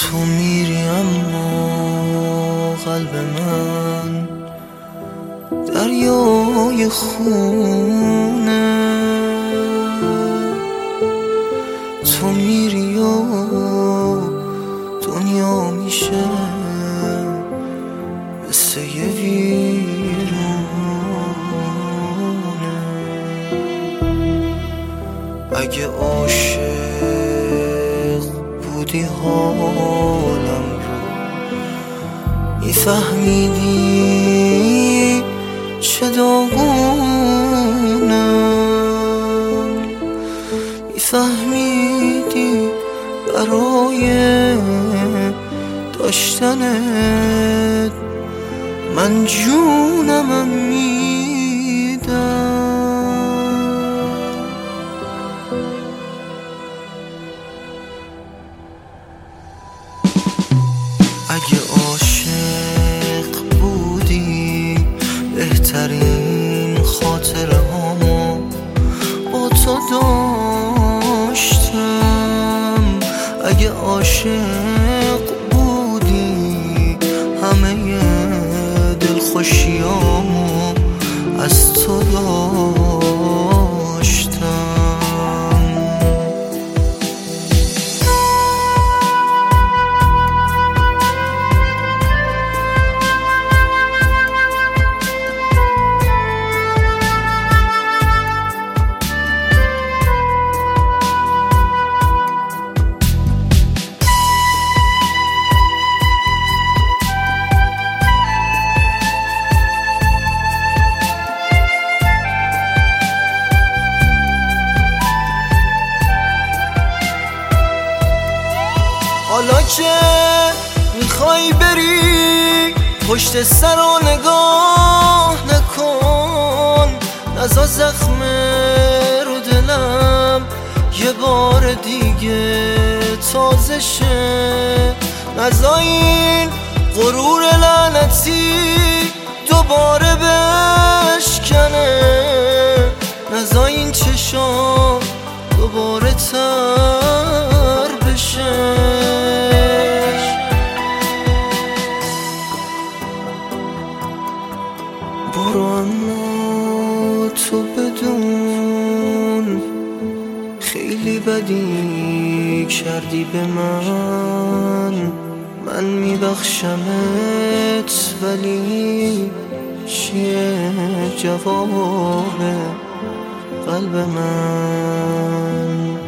تو میری اما قلب من دریای خونه. تو میری و دنیا میشه مثل یه ویرونه. اگه عاشق بودی حالم رو میفهمیدی چه داغونم، میفهمیدی برای داشتنت من جونمم میدم. اگه عاشق بودی بهترین خاطره هامو با تو داشتم. اگه عاشق بودی همه دلخوشیامو از تو داشتم. حالا که میخوای بری پشت سر و نگاه نکن، نزا زخم رو دلم یه بار دیگه تازه شه. نزا این غرور لعنتی دوباره بشکنه، نزا این چشام دوباره تر بشه. برو اما تو بدون خیلی بدی کردی به من میبخشمت ولی چیه جواب قلب من؟